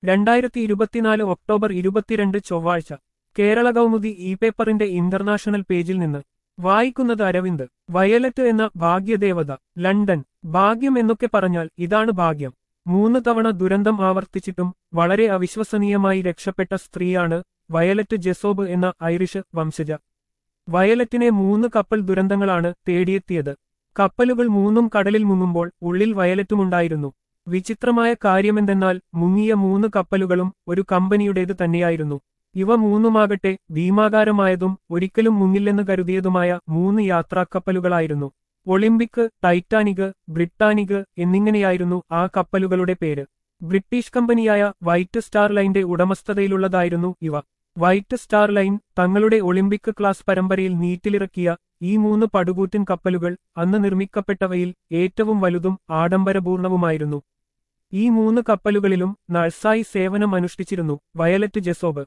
2024 October 22 ചൊവ്വാഴ്ച Kerala Kaumudi e പേപ്പറിന്റെ international പേജിൽ നിന്ന് വായിക്കുന്നത് അരവിന്ദ്. വയലറ്റ് എന്ന ഭാഗ്യദേവത. ലണ്ടൻ. ഭാഗ്യം എന്നൊക്കെ പറഞ്ഞാൽ ഇതാണ് ഭാഗ്യം. 3 തവണ ദുരന്തം ആവർത്തിച്ചിട്ടും വളരെ അവിശ്വസനീയമായി രക്ഷപ്പെട്ട സ്ത്രീയാണ് വയലറ്റ് ജെസോബ് എന്ന ഐറിഷ് വംശജ. വയലറ്റിനെ 3 കപ്പൽ ദുരന്തങ്ങളാണ് തേടിയെത്തിയത്. കപ്പലുകൾ 3ഉം കടലിൽ മുങ്ങുമ്പോൾ ഉള്ളിൽ വയലറ്റുമുണ്ടായിരുന്നു. വിചിത്രമായ കാര്യമെന്തെന്നാൽ മുങ്ങിയ 3 കപ്പലുകളും ഒരു കമ്പനിയുടേത് തന്നെയായിരുന്നു. ഇവ 3ഉമാകട്ടെ ഭീമാകാരമായതും ഒരിക്കലും മുങ്ങില്ലെന്ന് കരുതിയതുമായ 3 യാത്രാക്കപ്പലുകളായിരുന്നു. ഒളിമ്പിക്, ടൈറ്റാനിക്, ബ്രിട്ടാനിക് എന്നിങ്ങനെയായിരുന്നു ആ കപ്പലുകളുടെ പേര്. ബ്രിട്ടീഷ് കമ്പനിയായ വൈറ്റ് സ്റ്റാർ ലൈന്റെ ഉടമസ്ഥതയിലുള്ളതായിരുന്നു ഇവ. വൈറ്റ് സ്റ്റാർ ലൈൻ തങ്ങളുടെ ഒളിമ്പിക് ക്ലാസ് പരമ്പരയിൽ നീറ്റിലിറക്കിയ ഈ 3 പടുകൂറ്റൻ കപ്പലുകൾ അന്ന് നിർമ്മിക്കപ്പെട്ടവയിൽ ഏറ്റവും വലുതും ആഡംബരപൂർണവുമായിരുന്നു. ഈ 3 കപ്പലുകളിലും നഴ്സായി സേവനം അനുഷ്ഠിച്ചിരുന്നു വയലറ്റ് ജെസോബ്.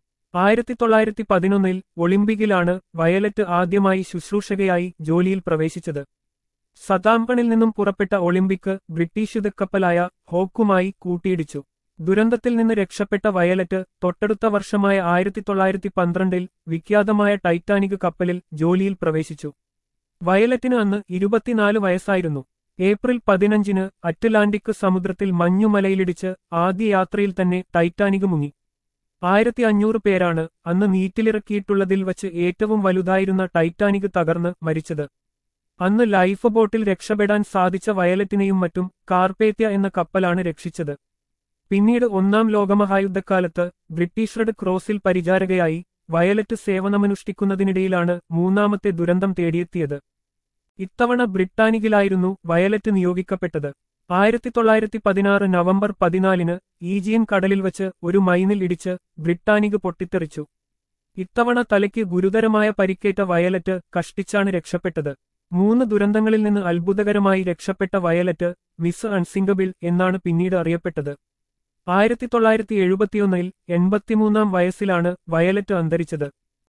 1911 ഒളിമ്പിക്കിലാണ് വയലറ്റ് ആദ്യമായി ശുശ്രൂഷകയായി ജോലിയിൽ പ്രവേശിച്ചത്. സതാംപ്ടണിൽ നിന്നും പുറപ്പെട്ട ഒളിമ്പിക് ബ്രിട്ടീഷ് യുദ്ധക്കപ്പലായ ഹോക്കുമായി കൂട്ടിയിടിച്ചു. ദുരന്തത്തിൽ നിന്ന് രക്ഷപ്പെട്ട വയലറ്റ് തൊട്ടടുത്ത വർഷമായ 1912 വിഖ്യാതമായ ടൈറ്റാനിക് കപ്പലിൽ ജോലിയിൽ പ്രവേശിച്ചു. വയലറ്റിന് അന്ന് 24 വയസ്സായിരുന്നു. ഏപ്രിൽ 15 അറ്റ്ലാന്റിക് സമുദ്രത്തിൽ മഞ്ഞുമലയിലിടിച്ച് ആദ്യ യാത്രയിൽ തന്നെ ടൈറ്റാനിക് മുങ്ങി. 1500 പേരാണ് അന്ന് നീറ്റിലിറക്കിയിട്ടുള്ളതിൽ വച്ച് ഏറ്റവും വലുതായിരുന്ന ടൈറ്റാനിക് തകർന്ന് മരിച്ചത്. അന്ന് ലൈഫ് ബോട്ടിൽ രക്ഷപ്പെടാൻ സാധിച്ച വയലറ്റിനെയും മറ്റും കാർപേത്യ എന്ന കപ്പലാണ് രക്ഷിച്ചത്. പിന്നീട് 1-ാം ലോകമഹായുദ്ധക്കാലത്ത് ബ്രിട്ടീഷ് റെഡ് ക്രോസിൽ പരിചാരകയായി വയലറ്റ് സേവനമനുഷ്ഠിക്കുന്നതിനിടയിലാണ് 3ാമത്തെ ദുരന്തം തേടിയെത്തിയത്. ഇത്തവണ ബ്രിട്ടാനിക്കിലായിരുന്നു വയലറ്റ് നിയോഗിക്കപ്പെട്ടത്. 1916 നവംബർ 14 ഈജിയൻ കടലിൽ വച്ച് ഒരു മൈനിൽ ഇടിച്ച് ബ്രിട്ടാനിക് പൊട്ടിത്തെറിച്ചു. ഇത്തവണ തലയ്ക്ക് ഗുരുതരമായ പരിക്കേറ്റ വയലറ്റ് കഷ്ടിച്ചാണ് രക്ഷപ്പെട്ടത്. 3 ദുരന്തങ്ങളിൽ നിന്ന് അത്ഭുതകരമായി രക്ഷപ്പെട്ട വയലറ്റ് മിസ് അൺസിങ്കബിൾ എന്നാണ് പിന്നീട് അറിയപ്പെട്ടത്. 1971 83-ാം വയസ്സിലാണ് വയലറ്റ് അന്തരിച്ചത്.